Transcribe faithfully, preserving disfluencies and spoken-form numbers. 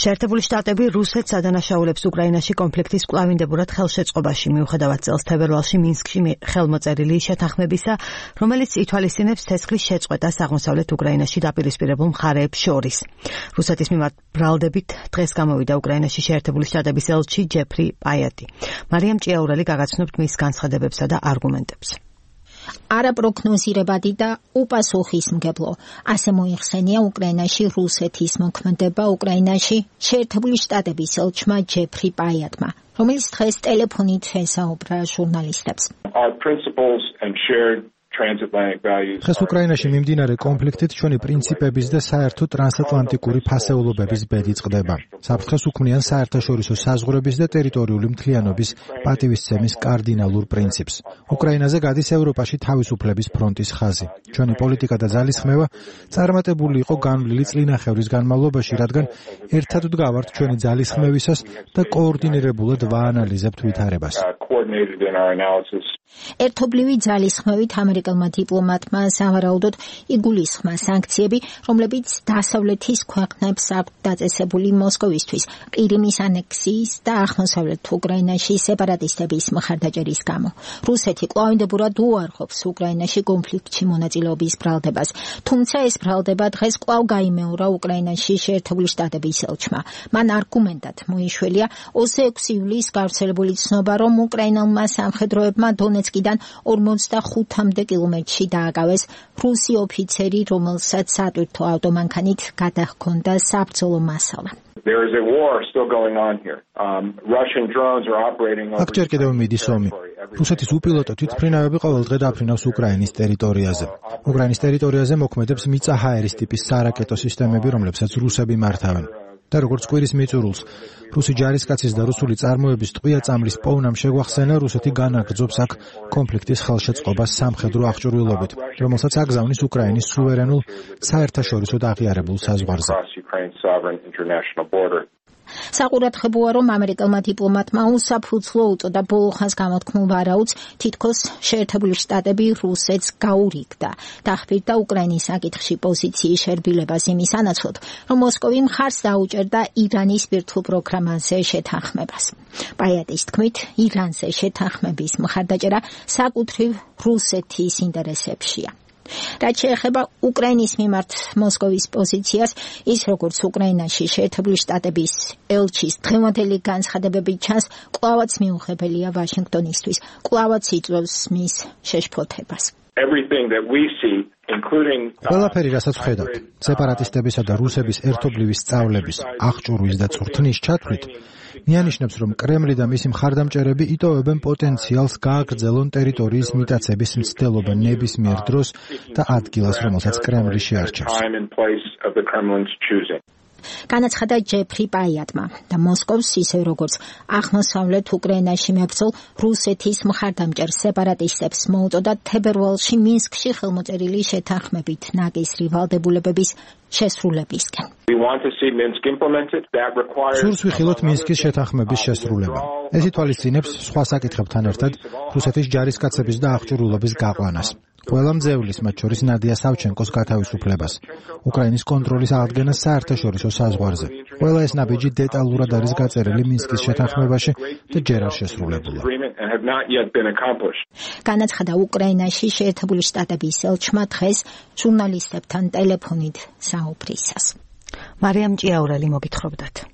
შეერთებული შტატები რუსეთს ადანაშაულებს უკრაინაში კონფლიქტის კვლავინდებურად ხელშეწყობაში, მიუხედავად წელს თებერვალში მინსკში ხელმოწერილი შეთანხმებისა, რომელიც ითვალისწინებს ცეცხლის შეწყვეტას აღმოსავლეთ უკრაინაში დაპირისპირებულ მხარეებს შორის. რუსეთის მიმართ ბრალდებით დღეს გამოვიდა უკრაინაში შეერთებული შტატების ელჩი ჯეფრი პაიატი. მარიამ ჭიაურელი გაგაცნობთ მის განცხადებებსა და არგუმენტებს. არაპროგნოზირებადი და უპასუხისმგებლო. ასე მოიხსენია უკრაინაში რუსეთის მოქმედება უკრაინაში შეერთებული შტატების ელჩმა ჯეფრი პაიატმა, რომელიც დღეს ტელეფონით ესაუბრა ჟურნალისტებს. დღეს უკრაინაში მიმდინარე კონფლიქტით ჩვენი პრინციპების და საერთო ტრანსატლანტიკური ფასეულობების ბედი წყდება. საფრთხეს უქმნიან საერთაშორისო საზღვრების და ტერიტორიული მთლიანობის პატივისცემის კარდინალურ პრინციპს. უკრაინაზე გადის ევროპაში თავისუფლების ფრონტის ხაზი. ჩვენი პოლიტიკა და ძალისხმევა წარმატებული იყო განვლილი წლინახევრის განმავლობაში, რადგან ერთად ვდგავართ ჩვენი ძალისხმევისას და კოორდინირებულად ვაანალიზებთ ვითარებას. ერთობლივი ძალისხმევით ამერიკელმა დიპლომატმა სავარაუდოდ იგულისხმა სანქციები, რომლებიც დასავლეთის ქვეყნებს აქვთ დაწესებული მოსკოვისთვის ყირიმის ანექსიის და აღმოსავლეთ უკრაინაში სეპარატისტების მხარდაჭერის გამო. რუსეთი კვლავინდებურად უარყოფს უკრაინაში კონფლიქტში მონაწილეობის ბრალდებას, თუმცა ეს ბრალდება დღეს კვლავ გაიმეორა უკრაინაში შეერთებული შტატების ელჩმა. მან არგუმენტად მოიშველია ოცდაექვსი ივლისს გავრცელებული ცნობა, რომ უკრაინელმა სამხედროებმა დონეცკიდან ორმოცდახუთამდე კილომეტრში დააკავეს რუსი ოფიცერი, რომელსაც სატვირთო ავტომანქანით გადაჰქონდა საბრძოლო მასალა. აქ ჯერ კიდევ მიდის ომი. რუსეთის უპილოტო თვითმფრინავები ყოველ დღე დაფრინავს უკრაინის ტერიტორიაზე. უკრაინის ტერიტორიაზე მოქმედებს მიწა-ჰაერის ტიპის სარაკეტო სისტემები, რომლებსაც რუსები მართავენ. და როგორც კვირის მიწურულს, რუსი ჯარისკაცის და რუსული წარმოების ტყვია წამლის პოვნამ შეგვახსენა, რუსეთი განაგრძობს აქ კონფლიქტის ხელშეწყობას სამხედრო აღჭურვილობით, რომელსაც აგზავნის უკრაინის სუვერენულ საერთაშორისო აღიარებულ საზღვარზე. საყურადღებოა, რომ ამერიკელმა დიპლომატმა უსაფუძვლო უწოდა ბოლოხანს გამოთქმულ ვარაუდს, თითქოს შეერთებული შტატები რუსეთს გაურიგდა. დახბირდა უკრაინის საკითხში პოზიციის შერბილებას იმის ანაცვლოდ, რომ მოსკოვი მხარს დაუჭერდა ირანის ბირთვულ პროგრამაზე შეთანხმებას. პაიატის თქმით, ირანზე შეთანხმების მხარდაჭერა საკუთრივ რუსეთის ინტერესებშია. რაც შეეხება უკრაინის მიმართ მოსკოვის პოზიციას, ის როგორც უკრაინაში შეერთებული შტატების ელჩის დღევანდელი განცხადებებით ჩანს, კვლავაც მიუღებელია ვაშინგტონისთვის, კვლავაც იწვევს მის შეშფოთებას. ყველაფერი, რასაც ვხედავთ, სეპარატისტებისა და რუსების ერთობლივი სწავლების, აღჭურვის და წვრთნის ჩათვლით, მიანიშნებს, რომ კრემლი და მისი მხარდამჭერები იტოვებენ პოტენციალს გააგრძელონ ტერიტორიის მიტაცების მცდელობა ნებისმიერ დროს და ადგილას, რომელსაც კრემლი შეარჩევს. განაცხადა ჯეფრი პაიატმა და მოსკოვს, ისე როგორც აღმოსავლეთ უკრაინაში მებრძოლ რუსეთის მხარდამჭერ სეპარატისტებს მოუწოდა თებერვალში მინსკში ხელმოწერილი შეთანხმებით ნაკისრი ვალდებულებების შესრულებისკენ. სურს ვიხილოთ მინსკის შეთანხმების შესრულება. ეს ითვალისწინებს სხვა საკითხებთან ერთად რუსეთის ჯარისკაცების და აღჭურვილობის გაყვანას. ყველა მძევლის, მათ შორის ნადია სავჩენკოს გათავისუფლებას, უკრაინის კონტროლის აღდგენას საერთაშორისო საზღვარზე. ყველა ეს ნაბიჯი დეტალურად არის გაწერილი მინსკის შეთანხმებაში და ჯერ არ შესრულებულა. განაცხადა უკრაინაში შეერთებული შტატების ელჩმა დღეს ჟურნალისტებთან ტელეფონით საუბრისას. მარიამ ჭიაურელი მოგითხრობდათ.